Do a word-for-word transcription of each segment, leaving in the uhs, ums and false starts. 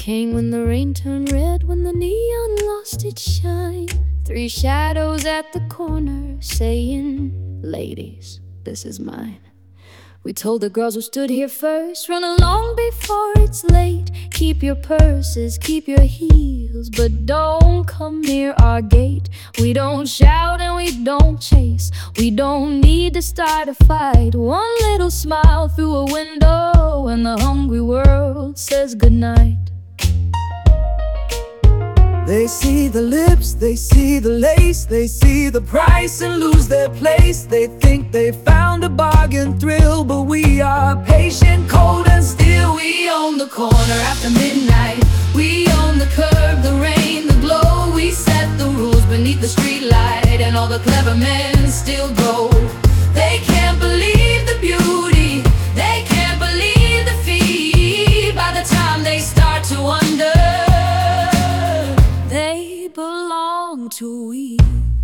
king when the rain turned red, when the neon lost its shine. Three shadows at the corner saying, ladies, this is mine. We told the girls who stood here first, run along before it's late. Keep your purses, keep your heels, but don't come near our gate. We don't shout and we don't chase, we don't need to start a fight. One little smile through a window and the hungry world says goodnight. They see the lips, they see the lace, they see the price and lose their place. They think they found a bargain thrill, but we are patient, cold and still. We own the corner after midnight, we own the curb, the rain, the glow. We set the rules beneath the street light, and all the clever men still go. They can't believe the beauty, they can't believe the fee. By the time they start to wonder, they belong to we.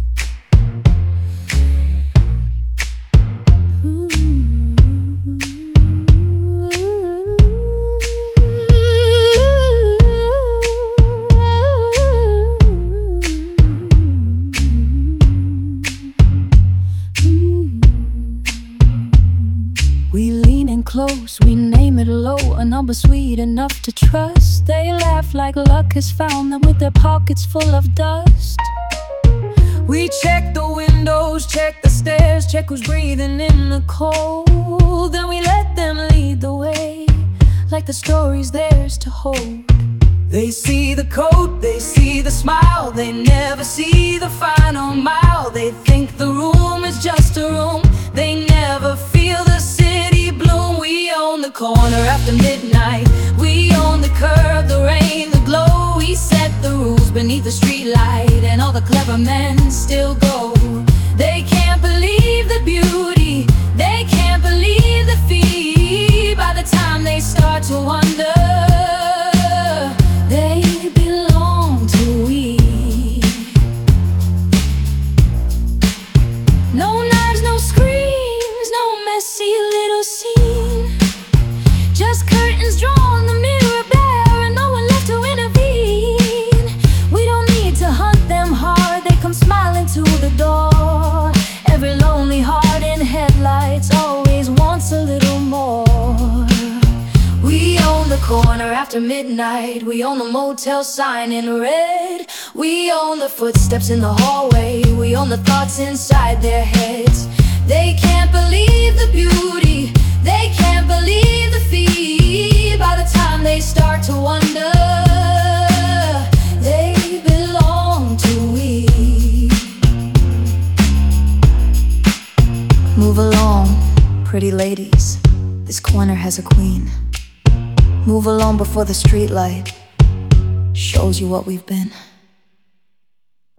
We lean in close, we name it low, a number sweet enough to trust. They laugh like luck has found them with their pockets full of dust. We check the windows, check the stairs, check who's breathing in the cold. Then we let them lead the way, like the story's theirs to hold. They see the coat, they see the smile, they never see the final mile. They think the room is just a room, they never feel the city bloom. We own the corner after midnight, we own the curb, the rain, the glow. We set the rules beneath the street light, and all the clever men still go. They can't believe the beauty, they can't believe the fee. By the time they start to wonder, they belong to we. No knives, no screams, no messy little scene, just curtains drawn, the mirror bare, and no one left to intervene. We don't need to hunt them hard, they come smiling to the door. Every lonely heart in headlights always wants a little more. We own the corner after midnight, we own the motel sign in red. We own the footsteps in the hallway, we own the thoughts inside their heads. They can't believe the beauty, they can't believe the fee. By the time they start to wonder, they belong to we. Move along, pretty ladies, this corner has a queen. Move along before the streetlight shows you what we've been.